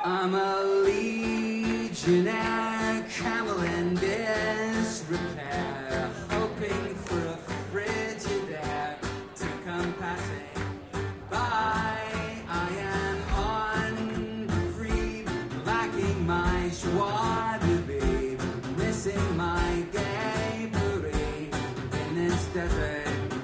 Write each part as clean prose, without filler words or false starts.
I'm a legionnaire, camel in disrepair, hoping for a Frigidaire to come passing by. I am on the free, lacking my joie de vivre, missing my gay Paris in this desert.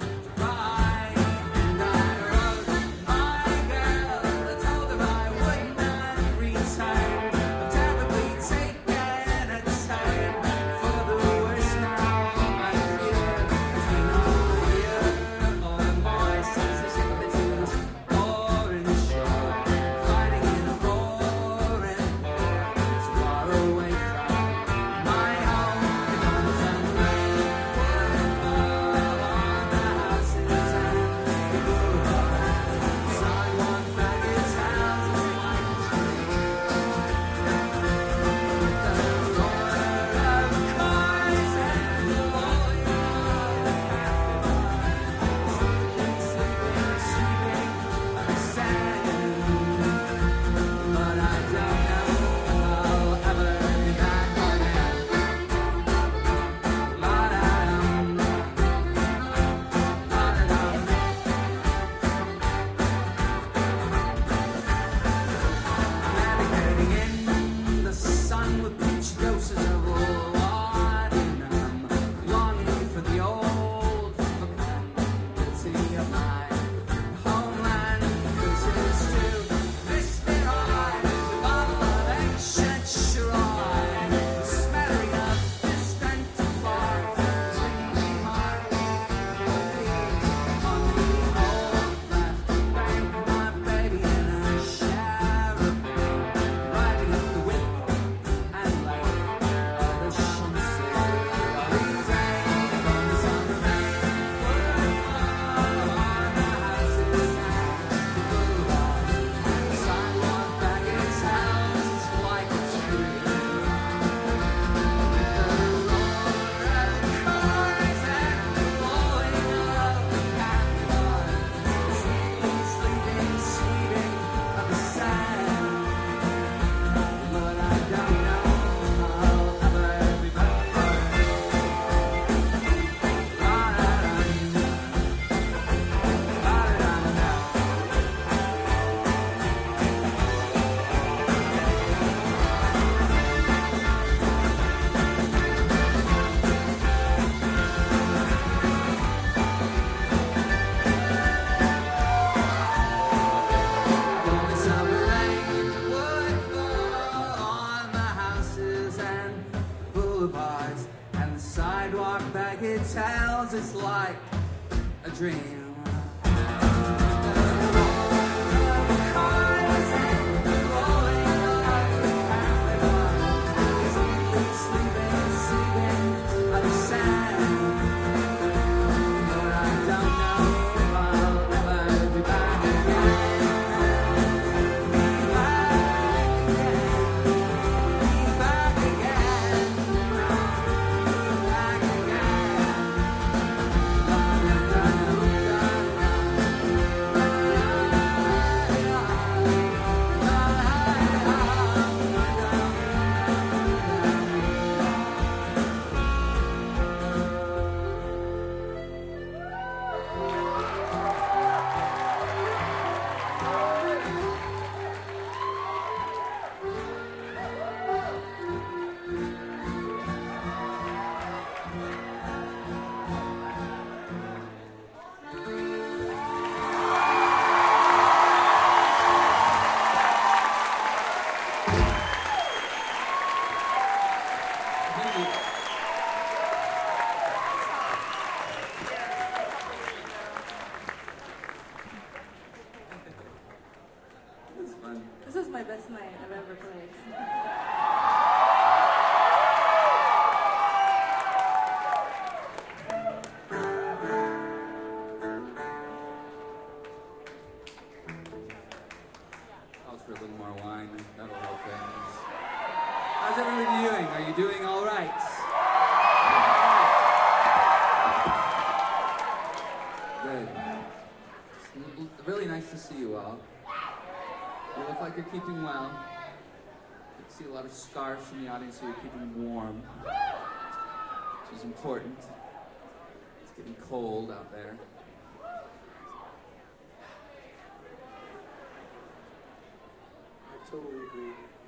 And the sidewalk baggage tells it's like a dream. This is my best night I've ever played. House for a little more wine. That'll help things. How's everybody doing? Are you doing all right? Good. It's really nice to see you all. You look like you're keeping well. see a lot of scarves from the audience, so you're keeping them warm, which is important. It's getting cold out there. I totally agree.